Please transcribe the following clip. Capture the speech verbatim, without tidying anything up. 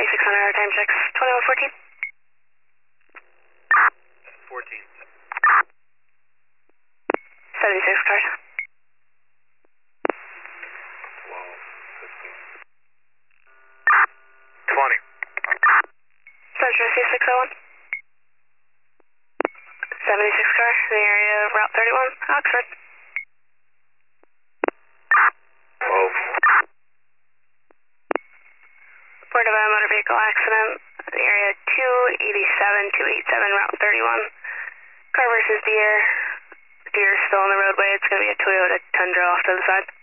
seventy-six hundred, our time checks twenty-one fourteen. fourteen. seventy-six cars. twelve, fifteen. twenty. Central C six oh one. seventy-six car, the area of Route thirty-one, Oxford. twelve. Report of a motor vehicle accident, the area two eighty-seven, two eighty-seven, Route thirty-one. Car versus deer. Deer is still on the roadway. It's going to be a Toyota Tundra off to the side.